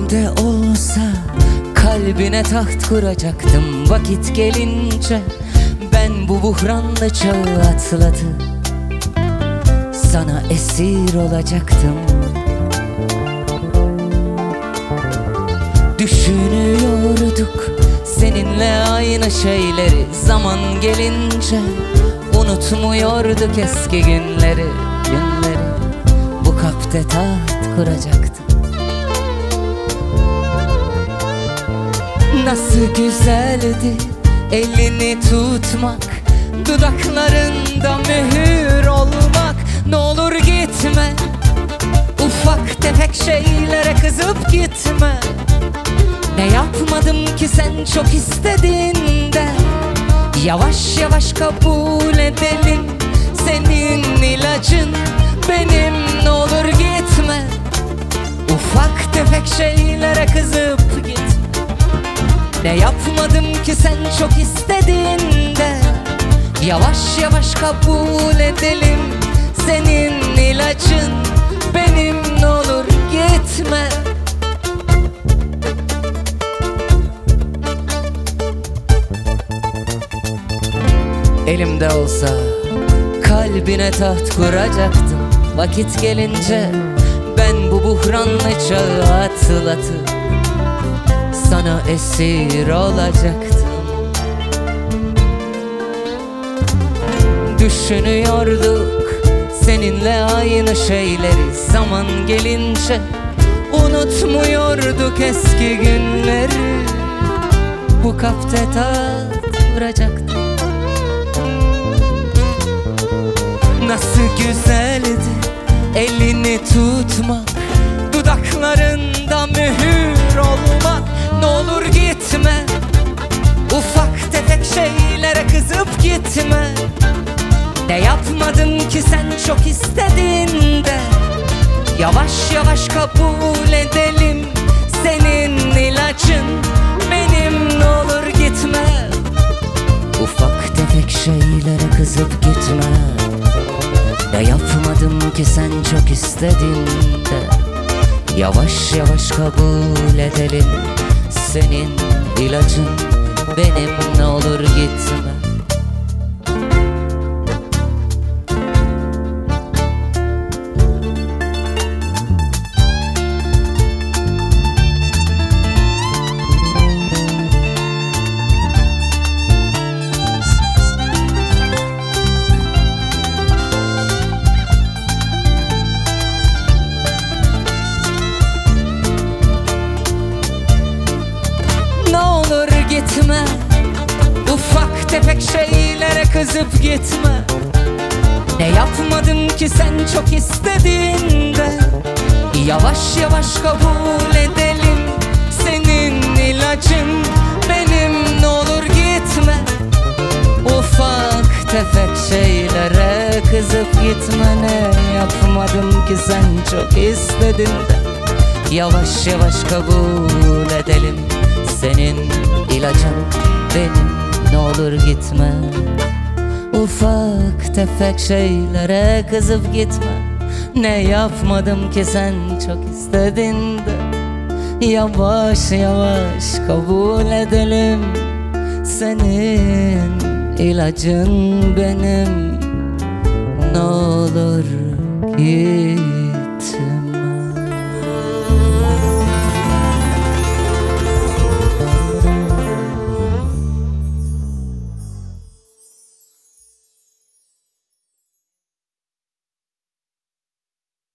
Elimde olsa kalbine taht kuracaktım. Vakit gelince ben bu buhranlı çağı atlatıp sana esir olacaktım. Düşünüyorduk seninle aynı şeyleri. Zaman gelince unutmuyorduk eski günleri. Bu kalpte taht kuracaktım. Nasıl güzeldi elini tutmak, dudaklarında mühür olmak. Ne olur gitme, ufak tefek şeylere kızıp gitme. Ne yapmadım ki sen çok istediğinde. Yavaş yavaş kabul edelim, senin ilacın benim. Ne olur gitme, ufak tefek şeylere kızıp gitme. Ne yapmadım ki sen çok istediğinde. Yavaş yavaş kabul edelim, senin ilacın benim. Ne olur gitme. Elimde olsa kalbine taht kuracaktım. Vakit gelince ben bu buhranlı çağı atlatıp sana esir olacaktım. Düşünüyorduk seninle aynı şeyleri. Zaman gelince unutmuyorduk eski günleri. Bu kalpte taht kuracaktım. Nasıl güzeldi elini tutmak, dudaklarında mühür olmak. Ne olur gitme, ufak tefek şeylere kızıp gitme. Ne yapmadım ki sen çok istediğinde. Yavaş yavaş kabul edelim, senin ilacın benim. Ne olur gitme, ufak tefek şeylere kızıp gitme. Ne yapmadım ki sen çok istediğinde. Yavaş yavaş kabul edelim, senin ilacın benim. Ne olur gitme. Gitme, ufak tefek şeylere kızıp gitme. Ne yapmadım ki sen çok istediğinde. Yavaş yavaş kabul edelim, senin ilacın benim. Ne olur gitme, ufak tefek şeylere kızıp gitme. Ne yapmadım ki sen çok istediğinde. Yavaş yavaş kabul edelim, senin ilacın benim. Ne olur gitme, ufak tefek şeylere kızıp gitme. Ne yapmadım ki sen çok istediğinde. Yavaş yavaş kabul edelim, senin ilacın benim. Ne olur gitme.